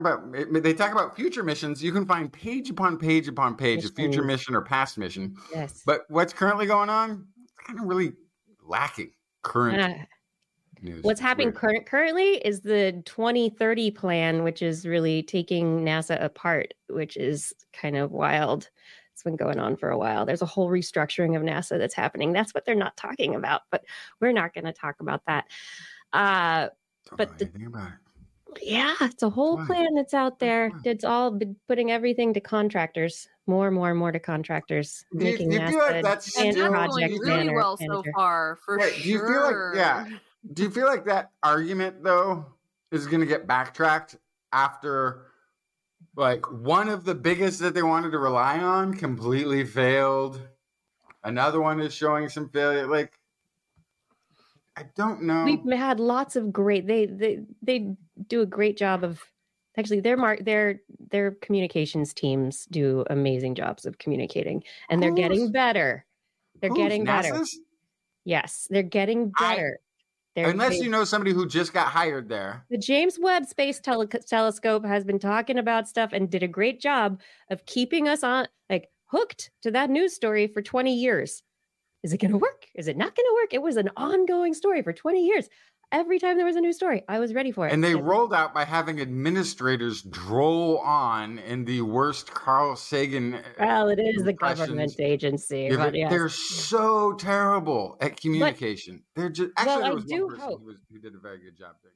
they talk about future missions. You can find page upon page upon page of future Missions. mission or past mission. Yes. But what's currently going on? It's kind of really lacking current news. What's happening currently is the 2030 plan, which is really taking NASA apart, which is kind of wild. It's been going on for a while. There's a whole restructuring of NASA that's happening. That's what they're not talking about, but we're not going to talk about that. Don't but know anything about it. Yeah, it's a whole plan that's out there. It's all been putting everything to contractors, more to contractors, making you NASA feel like that's and still project really well manager. so far, for Wait, sure. Do you feel like that argument though is going to get backtracked after like one of the biggest that they wanted to rely on completely failed? Another one is showing some failure. Like, I don't know. We've had lots of great. They do a great job of. Actually, their communications teams do amazing jobs of communicating, and they're getting better. They're getting better. NASA's? Yes, they're getting better. Unless you know somebody who just got hired there. The James Webb Space Telescope has been talking about stuff and did a great job of keeping us on, like, hooked to that news story for 20 years. Is it going to work? Is it not going to work? It was an ongoing story for 20 years. Every time there was a new story, I was ready for it. And they rolled out by having administrators droll on in the worst Carl Sagan. Well, it is the government agency. Yeah, but yes. They're so terrible at communication. They're just actually there was I do one person hope who did a very good job doing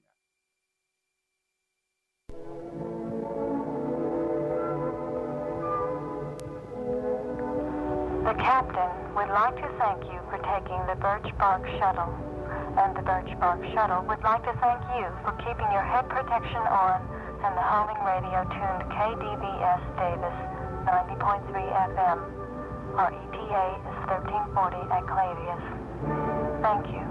that. The captain would like to thank you for taking the Birch Bark Shuttle. And the Birch Bark Shuttle would like to thank you for keeping your head protection on and the homing radio tuned KDVS Davis 90.3 FM. Our ETA is 1340 at Clavius. Thank you.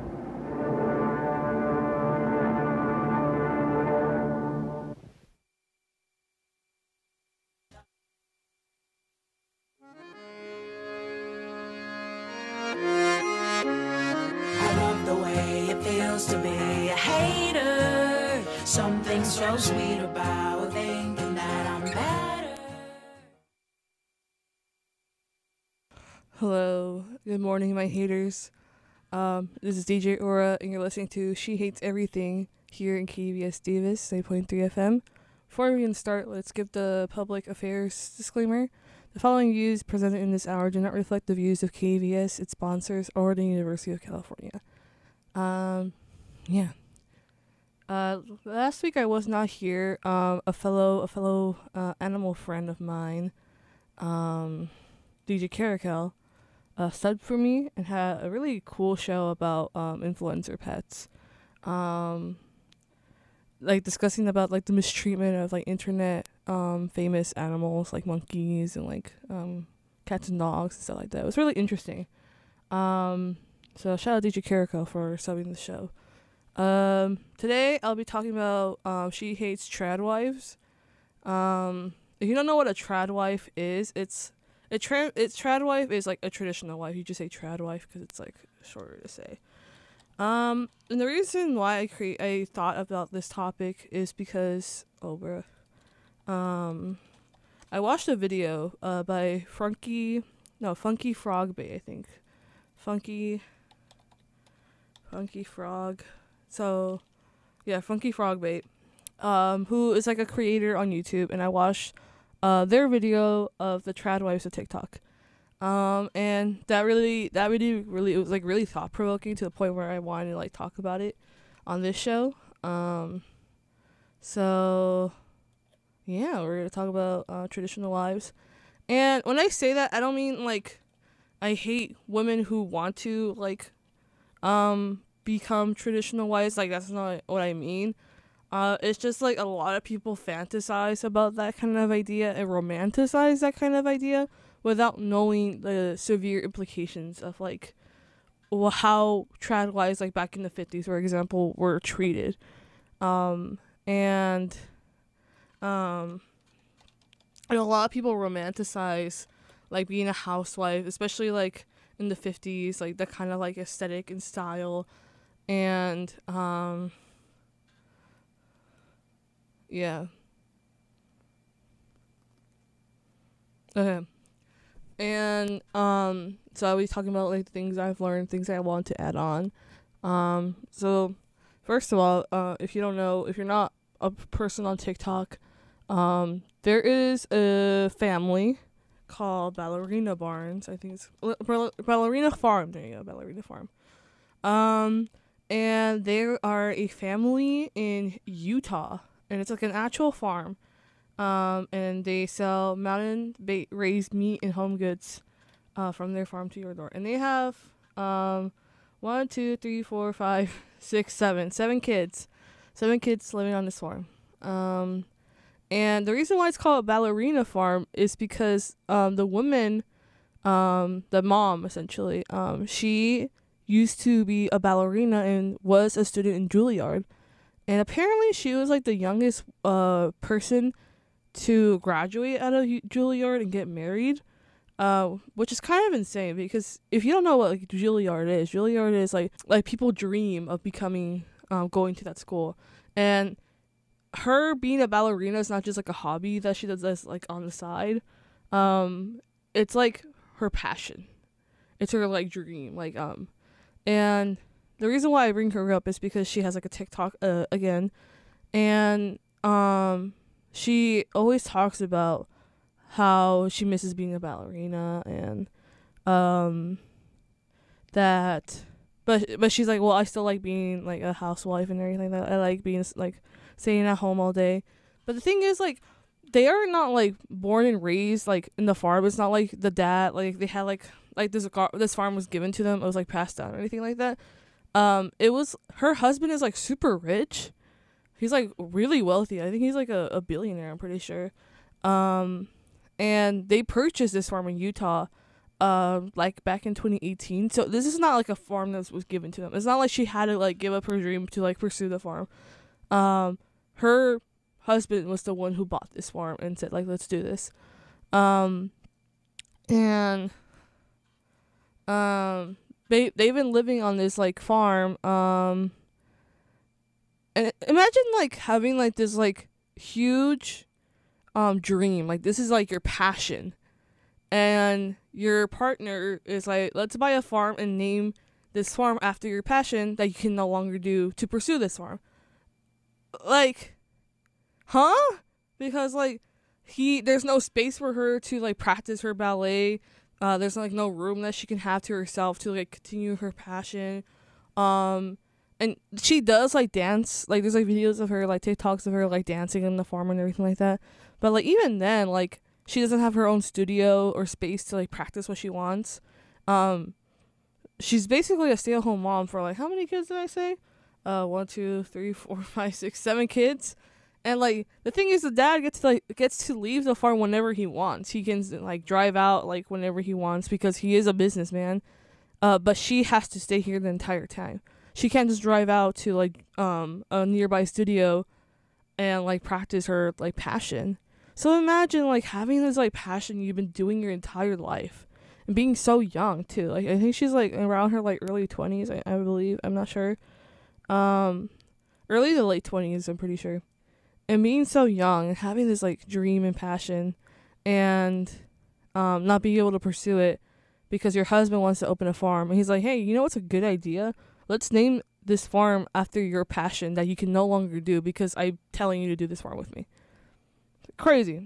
To be a hater, something so sweet about thinking that I'm better. Hello, good morning, my haters. This is DJ Aura, and you're listening to She Hates Everything here in KBS Davis 9.3 FM. Before we can start, let's give the public affairs disclaimer. The following views presented in this hour do not reflect the views of KBS, its sponsors, or the University of California. Last week I was not here. A fellow animal friend of mine, DJ Caracal, subbed for me and had a really cool show about influencer pets. Like discussing about like the mistreatment of like internet famous animals like monkeys and like cats and dogs and stuff like that. It was really interesting. So shout out DJ Caracal for subbing the show. Today I'll be talking about She Hates Trad Wives. If you don't know what a trad wife is, trad wife is like a traditional wife. You just say trad wife because it's like shorter to say. And the reason why I thought about this topic is because I watched a video by Funky Frog Bay, I think. Funky Frog. So, yeah, Funky Frog Bait, who is like a creator on YouTube, and I watched their video of the trad wives of TikTok. And that really it was like really thought provoking to the point where I wanted to like talk about it on this show. So yeah, we're gonna talk about traditional wives. And when I say that, I don't mean like I hate women who want to like become traditional wives. Like, that's not what I mean. It's just like a lot of people fantasize about that kind of idea and romanticize that kind of idea without knowing the severe implications of like how trad wives like back in the 50s, for example, were treated. And a lot of people romanticize like being a housewife, especially like in the 50s, like that kind of like aesthetic and style. And yeah, Okay. And so I'll be talking about like things I've learned, things I want to add on. So first of all, if you don't know, if you're not a person on TikTok, there is a family called Ballerina Barnes. I think it's Ballerina Farm. There you go, Ballerina Farm. And they are a family in Utah, and it's like an actual farm. And they sell raised meat and home goods, from their farm to your door. And they have, 1, 2, 3, 4, 5, 6, 7 kids. 7 kids living on this farm. And the reason why it's called Ballerina Farm is because, the woman, the mom essentially, she used to be a ballerina and was a student in Juilliard. And apparently she was like the youngest, person to graduate out of Juilliard and get married, which is kind of insane because if you don't know what like Juilliard is like people dream of becoming, going to that school. And her being a ballerina is not just like a hobby that she does this like on the side. It's like her passion. It's her like dream. Like and the reason why I bring her up is because she has like a TikTok again, and she always talks about how she misses being a ballerina and that but she's like, well, I still like being like a housewife and everything. That I like being like staying at home all day. But the thing is, like, they are not like born and raised like in the farm. It's not like the dad like they had like this farm was given to them. It was like passed down or anything like that. It was her husband is like super rich. He's like really wealthy. I think he's like a billionaire, I'm pretty sure. And they purchased this farm in Utah, like back in 2018. So this is not like a farm that was given to them. It's not like she had to like give up her dream to like pursue the farm. Her husband was the one who bought this farm and said like, let's do this. They've been living on this like farm, and imagine like having like this like huge dream. Like this is like your passion, and your partner is like, let's buy a farm and name this farm after your passion that you can no longer do to pursue this farm. Like, huh? Because like there's no space for her to like practice her ballet. There's like no room that she can have to herself to like continue her passion. And she does like dance. Like there's like videos of her, like TikToks of her like dancing in the farm and everything like that. But like even then, like she doesn't have her own studio or space to like practice what she wants. She's basically a stay-at-home mom for like, how many kids did I say? 1, 2, 3, 4, 5, 6, 7 kids. And like the thing is, the dad gets to leave the farm whenever he wants. He can like drive out like whenever he wants because he is a businessman. But she has to stay here the entire time. She can't just drive out to like a nearby studio and like practice her like passion. So imagine like having this like passion you've been doing your entire life and being so young too. Like I think she's like around her like early 20s, I believe. I'm not sure. Early to late 20s, I'm pretty sure. And being so young and having this like dream and passion and not being able to pursue it because your husband wants to open a farm. And he's like, hey, you know what's a good idea? Let's name this farm after your passion that you can no longer do because I'm telling you to do this farm with me. Crazy.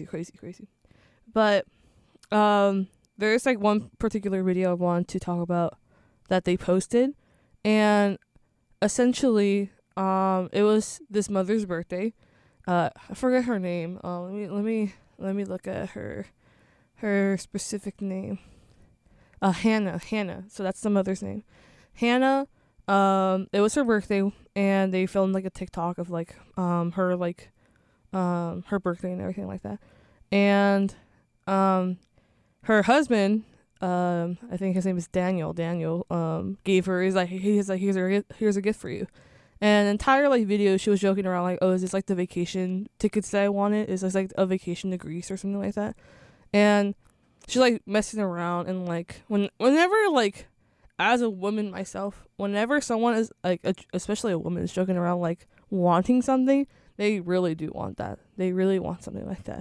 But there's like one particular video I want to talk about that they posted. And essentially, it was this mother's birthday. I forget her name. Let me look at her specific name. Hannah. So that's the mother's name. Hannah. It was her birthday, and they filmed like a TikTok of like her like her birthday and everything like that. And her husband, I think his name is Daniel. Gave her here's a gift for you. And the entire like video, she was joking around like, oh, is this like the vacation tickets that I wanted? Is this like a vacation to Greece or something like that? And she's like messing around, and like whenever like as a woman myself, whenever someone is like especially a woman is joking around like wanting something, they really do want that. They really want something like that.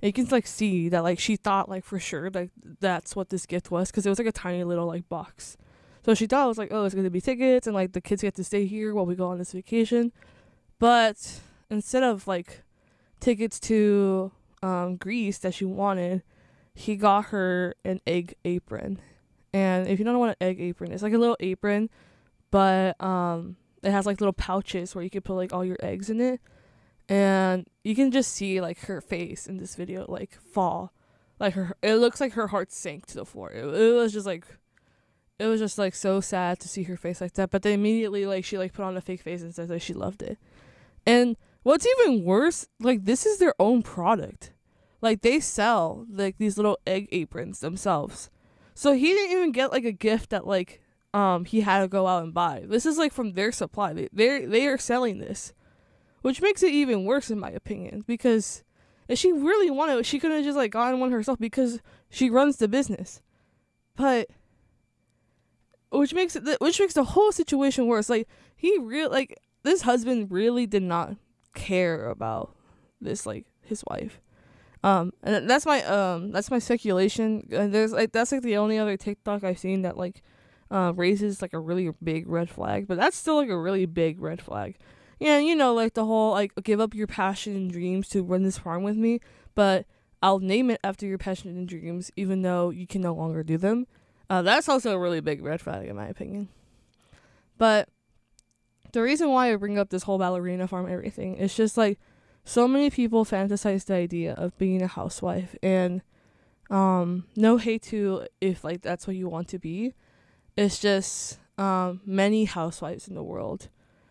And you can like see that like she thought like for sure like that's what this gift was, because it was like a tiny little like box. So she thought it was like, oh, it's gonna be tickets and like the kids get to stay here while we go on this vacation. But instead of like tickets to Greece that she wanted, he got her an egg apron. And if you don't know what an egg apron is, like a little apron, but it has like little pouches where you can put like all your eggs in it. And you can just see like her face in this video like fall. Like it looks like her heart sank to the floor. It was just like so sad to see her face like that. But then immediately like she like put on a fake face and said that she loved it. And what's even worse, like this is their own product. Like they sell like these little egg aprons themselves. So he didn't even get like a gift that like he had to go out and buy. This is like from their supply. They are selling this, which makes it even worse in my opinion, because if she really wanted it, she could have just like gotten one herself because she runs the business. But which makes the whole situation worse. Like this husband really did not care about this like his wife. And that's my speculation. There's like that's like the only other TikTok I've seen that like raises like a really big red flag, but that's still like a really big red flag. Yeah, you know, like the whole like give up your passion and dreams to run this farm with me, but I'll name it after your passion and dreams, even though you can no longer do them. That's also a really big red flag in my opinion. But the reason why I bring up this whole ballerina farm everything is just like so many people fantasize the idea of being a housewife, and no hate to if like that's what you want to be. It's just many housewives in the world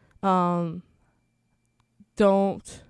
don't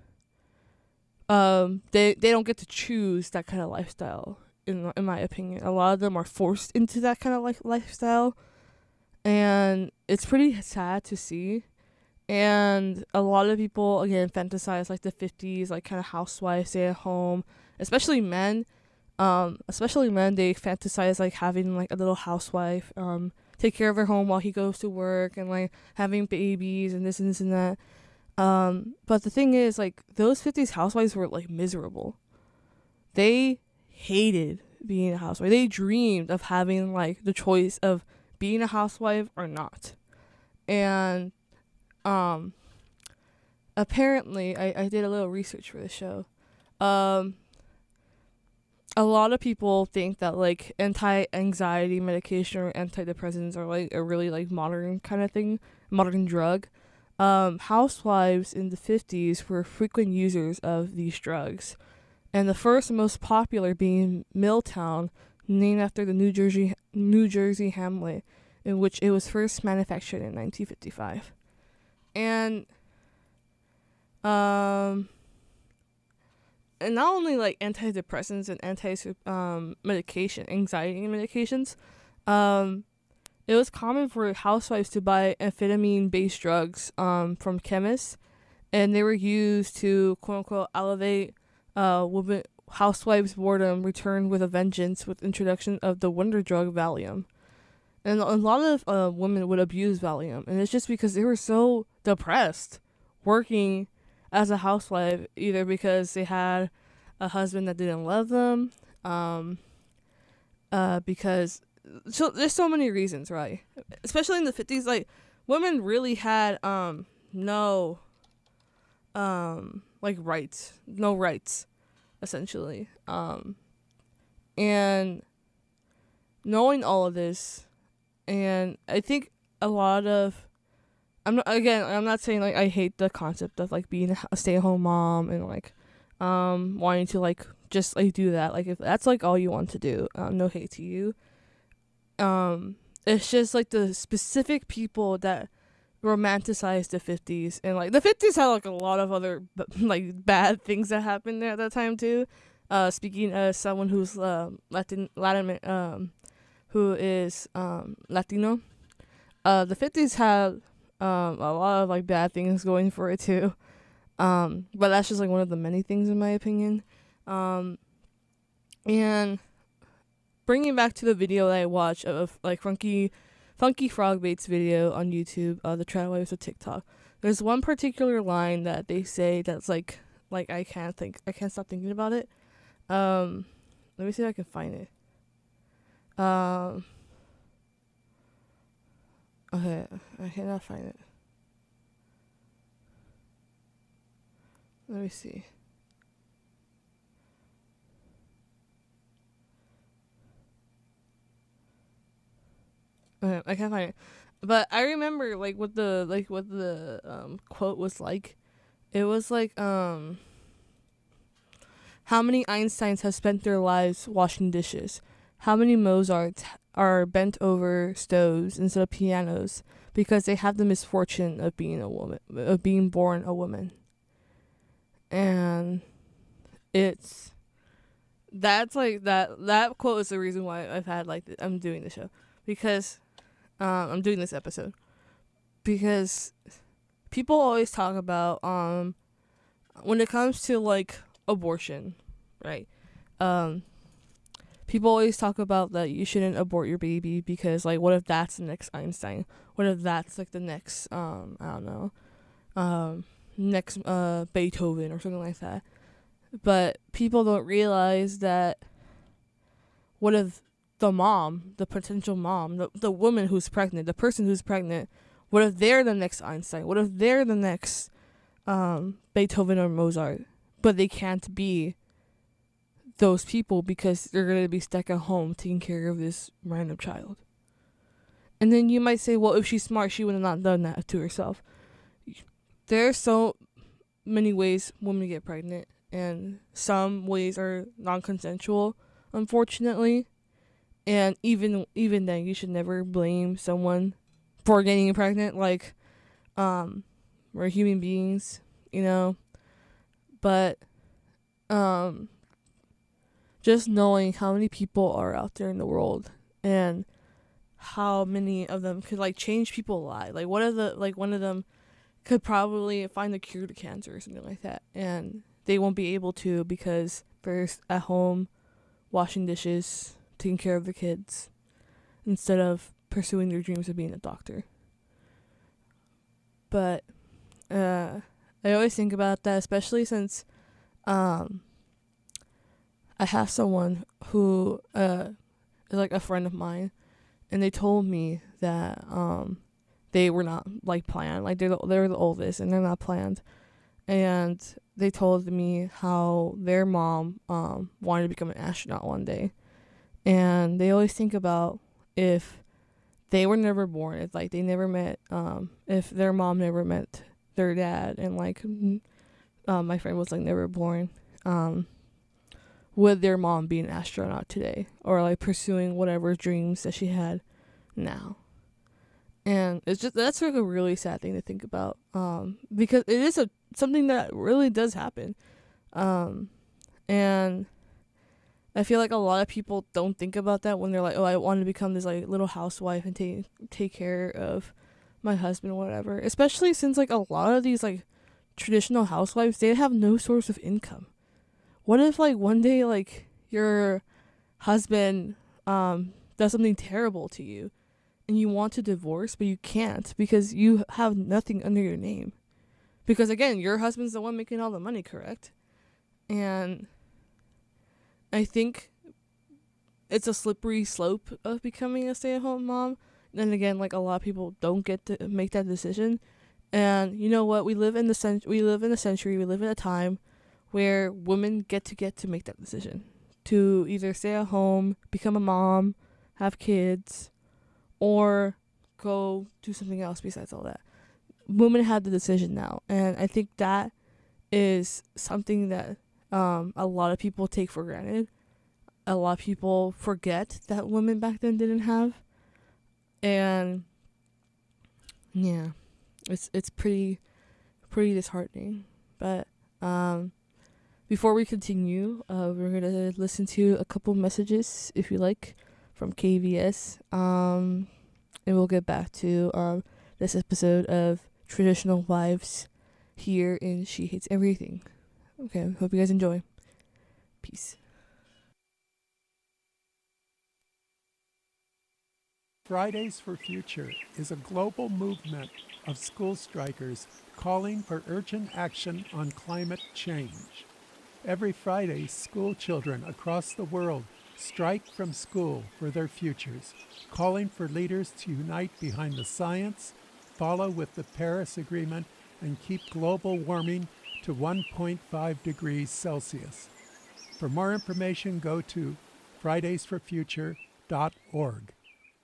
they don't get to choose that kind of lifestyle in my opinion. A lot of them are forced into that kind of like lifestyle, and it's pretty sad to see. And a lot of people again fantasize like the 50s, like kind of housewife, stay at home, especially men. They fantasize like having like a little housewife take care of their home while he goes to work, and like having babies and this and this and that. But the thing is, like, those 50s housewives were like miserable. They hated being a housewife. They dreamed of having like the choice of being a housewife or not. And apparently I did a little research for the show. A lot of people think that like anti-anxiety medication or antidepressants are like a really like modern kind of thing, modern drug. Housewives in the 50s were frequent users of these drugs, and the first and most popular being Milltown, named after the New Jersey hamlet in which it was first manufactured in 1955. And not only like antidepressants and anxiety medications, it was common for housewives to buy amphetamine-based drugs from chemists, and they were used to quote-unquote elevate housewives' boredom returned with a vengeance with introduction of the wonder drug Valium. And a lot of women would abuse Valium, and it's just because they were so depressed working as a housewife, either because they had a husband that didn't love them, because so there's so many reasons, right? Especially in the 50s, like women really had no rights, essentially. And knowing all of this, and I think a lot of I'm not saying like I hate the concept of like being a stay-at-home mom and like wanting to like just like do that. Like if that's like all you want to do, no hate to you. It's just like the specific people that romanticize the 50s, and like the 50s had like a lot of other like bad things that happened there at that time too. Speaking as someone who's Latin who is Latino, the 50s had a lot of like bad things going for it too. But that's just like one of the many things in my opinion. And bringing back to the video that I watched of like Funky Frogbait's video on YouTube, the Trad Wives of TikTok. There's one particular line that they say that's like I can't stop thinking about it. Let me see if I can find it. Okay, I cannot find it. Let me see. Okay, I can't find it. But I remember what the quote was like. It was like how many Einsteins have spent their lives washing dishes? How many Mozarts are bent over stoves instead of pianos because they have the misfortune of being a woman, of being born a woman? And that's like that quote is the reason why I've had I'm doing the show, because I'm doing this episode because people always talk about when it comes to like abortion, right? People always talk about that you shouldn't abort your baby because like what if that's the next Einstein? What if that's like the next I don't know, next Beethoven or something like that? But people don't realize that what if the mom, the potential mom, the woman who's pregnant, the person who's pregnant, what if they're the next Einstein? What if they're the next Beethoven or Mozart? But they can't be those people because they're going to be stuck at home taking care of this random child. And then you might say, well, if she's smart, she would have not done that to herself. There's so many ways women get pregnant, and some ways are non-consensual, unfortunately. And even then, you should never blame someone for getting pregnant. Like, we're human beings, you know. But just knowing how many people are out there in the world and how many of them could like change people's lives. Like one of them could probably find the cure to cancer or something like that, and they won't be able to because they're at home washing dishes, taking care of the kids, instead of pursuing their dreams of being a doctor. But I always think about that, especially since I have someone who is like a friend of mine, and they told me that they were not like planned. Like they're the oldest, and they're not planned. And they told me how their mom wanted to become an astronaut one day, and they always think about if they were never born, if like they never met, if their mom never met their dad, and like my friend was like never born, would their mom be an astronaut today, or like pursuing whatever dreams that she had now? And it's just, that's like a really sad thing to think about, because it is something that really does happen, and I feel like a lot of people don't think about that when they're like, oh, I want to become this like little housewife and take care of my husband or whatever. Especially since like a lot of these like traditional housewives, they have no source of income. What if like one day like your husband does something terrible to you and you want to divorce, but you can't because you have nothing under your name? Because again, your husband's the one making all the money, correct? And I think it's a slippery slope of becoming a stay-at-home mom. Then again, like a lot of people don't get to make that decision. And you know what? We live in a century, we live in a time where women get to make that decision to either stay at home, become a mom, have kids, or go do something else besides all that. Women have the decision now, and I think that is something that a lot of people take for granted. A lot of people forget that women back then didn't have, and yeah, it's pretty disheartening. But before we continue, we're gonna listen to a couple messages, if you like, from KVS, and we'll get back to this episode of Traditional Wives here in She Hates Everything. Okay, hope you guys enjoy. Peace. Fridays for Future is a global movement of school strikers calling for urgent action on climate change. Every Friday, school children across the world strike from school for their futures, calling for leaders to unite behind the science, follow with the Paris Agreement, and keep global warming to 1.5 degrees Celsius. For more information, go to fridaysforfuture.org.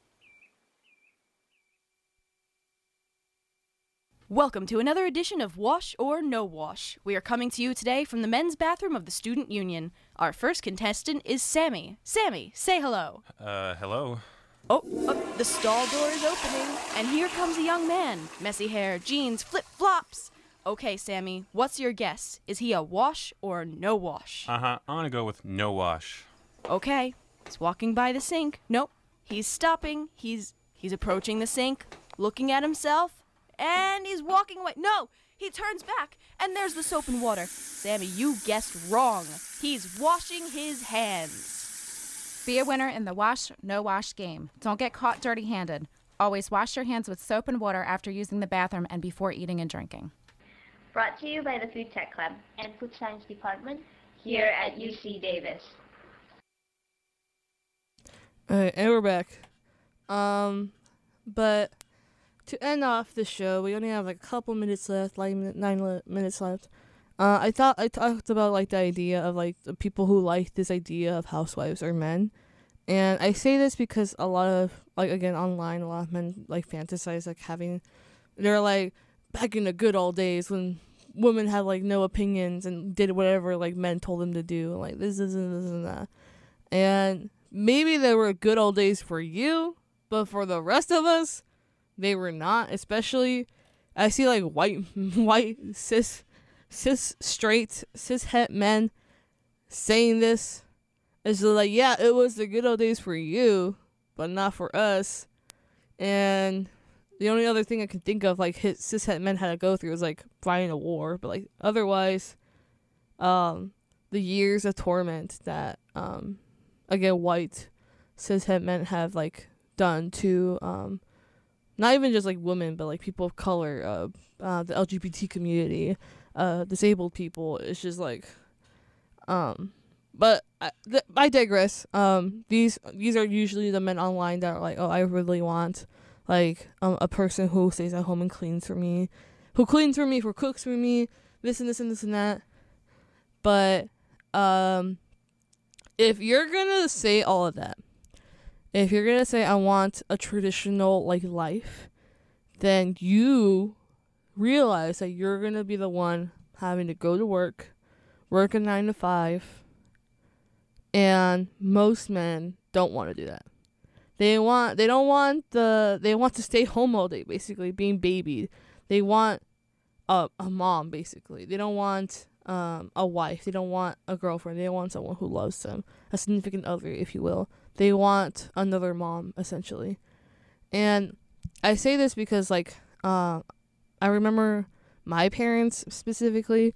Welcome to another edition of Wash or No Wash. We are coming to you today from the men's bathroom of the Student Union. Our first contestant is Sammy. Sammy, say hello. Hello. Oh, the stall door is opening, and here comes a young man. Messy hair, jeans, flip-flops. Okay, Sammy, what's your guess? Is he a wash or no wash? I'm gonna go with no wash. Okay, he's walking by the sink. Nope, he's stopping. He's approaching the sink, looking at himself. And he's walking away. No, he turns back, and there's the soap and water. Sammy, you guessed wrong. He's washing his hands. Be a winner in the wash, no wash game. Don't get caught dirty-handed. Always wash your hands with soap and water after using the bathroom and before eating and drinking. Brought to you by the Food Tech Club and Food Science Department here at UC Davis. Alright, and we're back. But to end off the show, we only have like a couple minutes left, like 9 minutes left. I talked about like the idea of like the people who like this idea of housewives are men. And I say this because a lot of, like, again, online, a lot of men like fantasize like having, they're like back in the good old days when women had like no opinions and did whatever like men told them to do, like this and that. And maybe they were good old days for you, but for the rest of us, they were not. Especially, I see like white cis straight cis het men saying this. It's like, yeah, it was the good old days for you, but not for us. And the only other thing I can think of like cis het men had to go through was like fighting a war, but like otherwise, the years of torment that again white cis het men have like done to not even just like women, but like people of color, the LGBT community, disabled people. It's just like, but I digress. These are usually the men online that are like, oh, I really want like a person who stays at home and cleans for me, who cooks for me, this and this and this and that. But if you're gonna say all of that, if you're gonna say I want a traditional like life, then you realize that you're gonna be the one having to go to work a 9 to 5, and most men don't want to do that. They want to stay home all day, basically being babied. They want a mom, basically. They don't want a wife. They don't want a girlfriend. They want someone who loves them, a significant other, if you will. They want another mom, essentially. And I say this because, like, I remember my parents specifically.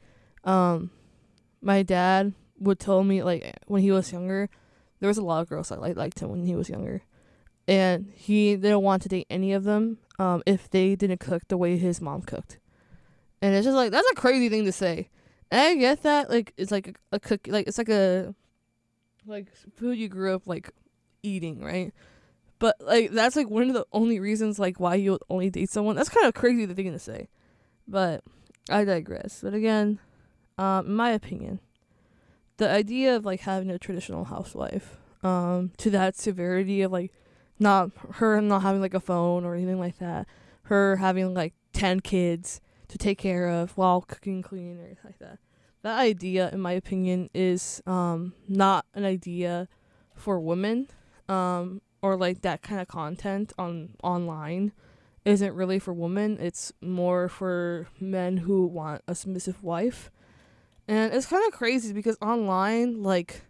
My dad would tell me, like, when he was younger, there was a lot of girls that liked him when he was younger. And he didn't want to date any of them if they didn't cook the way his mom cooked. And it's just like, that's a crazy thing to say. And I get that, like, it's like a cook, like, it's like a, like, food you grew up, like, eating, right? But, like, that's, like, one of the only reasons, like, why you would only date someone. That's kind of crazy thing to say. But I digress. But again, in my opinion, the idea of, like, having a traditional housewife, to that severity of, like, not having, like, a phone or anything like that, her having, like, 10 kids to take care of while cooking, cleaning, or anything like that. That idea, in my opinion, is not an idea for women, or like that kind of content online isn't really for women. It's more for men who want a submissive wife. And it's kind of crazy because online, like,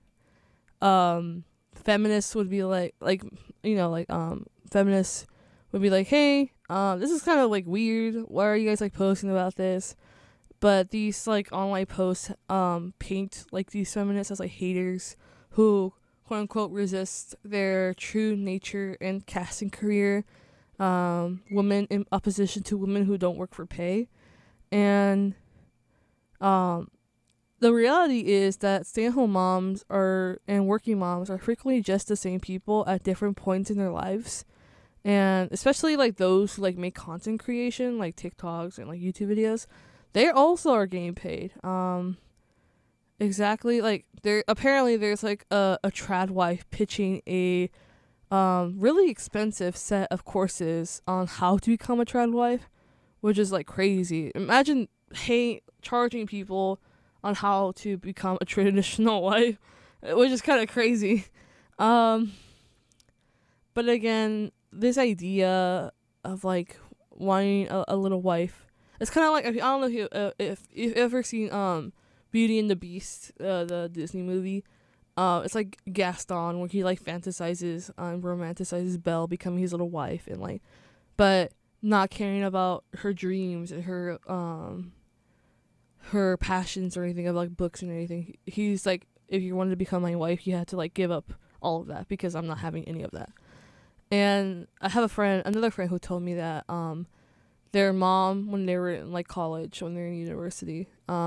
feminists would be like, feminists would be like, hey, this is kind of like weird. Why are you guys like posting about this? But these like online posts paint like these feminists as like haters who quote unquote resist their true nature and casting career, women in opposition to women who don't work for pay. And the the reality is that stay-at-home moms and working moms are frequently just the same people at different points in their lives. And especially like those who like make content creation, like TikToks and like YouTube videos, they also are getting paid. Exactly, like there's like a trad wife pitching a really expensive set of courses on how to become a trad wife, which is like crazy. Imagine charging people on how to become a traditional wife, which is kind of crazy. But again, this idea of like wanting a little wife, it's kind of like, I don't know if you've ever seen Beauty and the Beast, the Disney movie. It's like Gaston, where he like fantasizes romanticizes Belle becoming his little wife, and like, but not caring about her dreams and her passions or anything of like books and anything. He's like, if you wanted to become my wife, you had to like give up all of that, because I'm not having any of that. And I have another friend who told me that their mom, when they were in like college, when they were in university,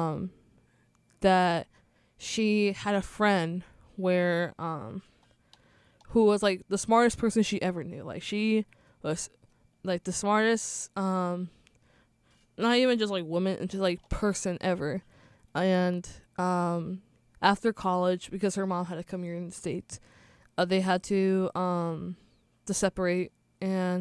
that she had a friend where who was like the smartest person she ever knew. Like, she was like the smartest not even just like woman, just like person ever. And after college, because her mom had to come here in the States, they had to separate. And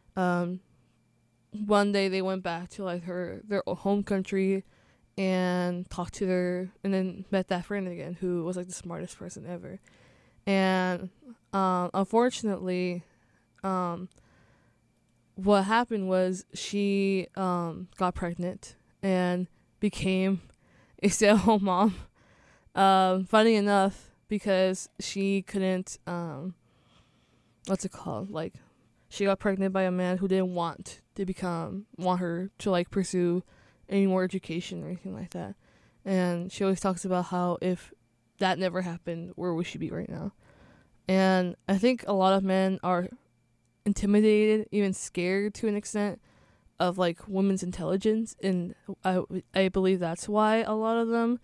one day they went back to like their home country and talked to her, and then met that friend again, who was like the smartest person ever. And unfortunately, what happened was she got pregnant and became a stay-at-home mom. Funny enough, because she couldn't what's it called? Like, she got pregnant by a man who didn't want her to like pursue any more education or anything like that. And she always talks about how if that never happened, where would she be right now? And I think a lot of men are intimidated, even scared to an extent, of like women's intelligence, and I believe that's why a lot of them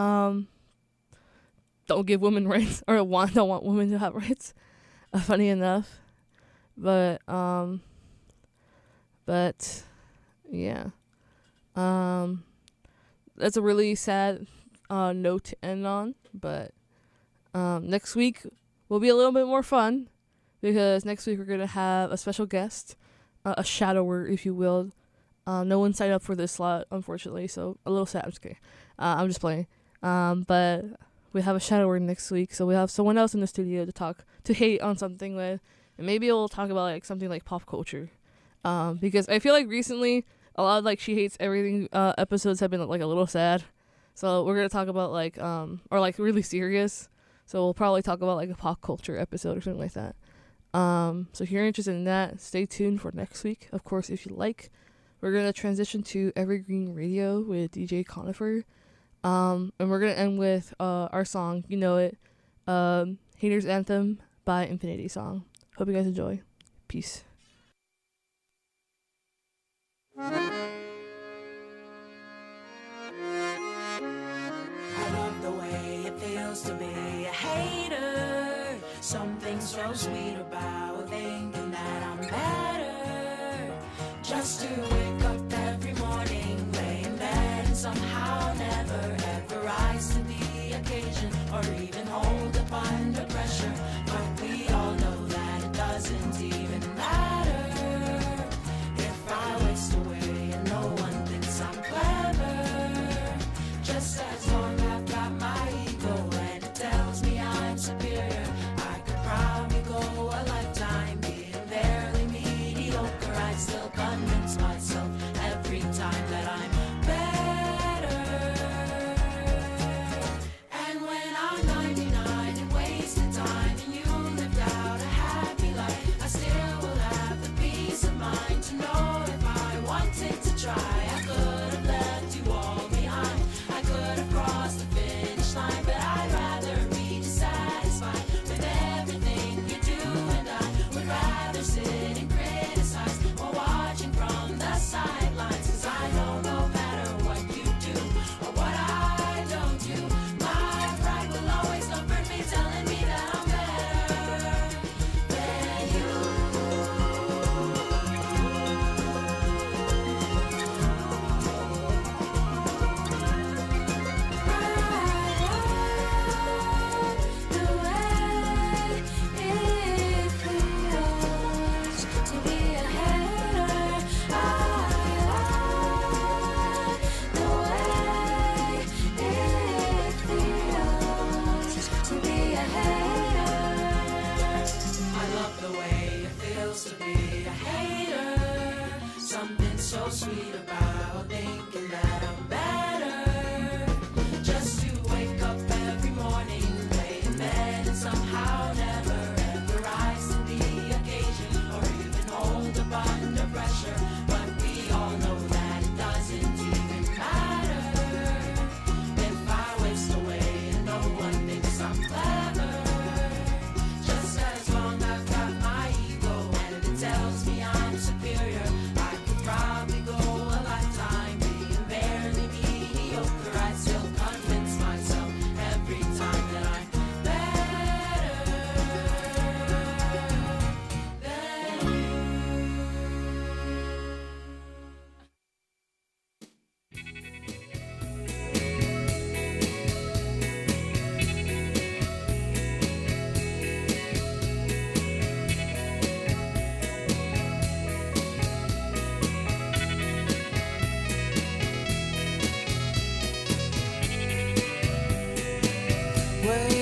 don't give women rights, or don't want women to have rights. Funny enough. But yeah. That's a really sad note to end on, but next week will be a little bit more fun, because next week we're going to have a special guest, a shadower, if you will. No one signed up for this slot, unfortunately, so a little sad. I'm just kidding. I'm just playing. But we have a shadower next week, so we have someone else in the studio to hate on something with, and maybe we'll talk about like something like pop culture, because I feel like recently a lot of like She Hates Everything episodes have been like a little sad, so we're gonna talk about like or like really serious, so we'll probably talk about like a pop culture episode or something like that. So if you're interested in that, stay tuned for next week. Of course, if you like, we're gonna transition to Evergreen Radio with DJ Conifer, and we're gonna end with our song, you know it, Haters Anthem by Infinity Song. Hope you guys enjoy. Peace. I love the way it feels to be a hater. Something so sweet about thinking that I'm better. Just to wake up every morning, lay in bed and somehow never ever rise to the occasion, or even hold up under pressure. But we all know that it doesn't even matter if I waste away and no one thinks I'm clever. Just as long I've got my ego and it tells me I'm superior, I could probably go a lifetime way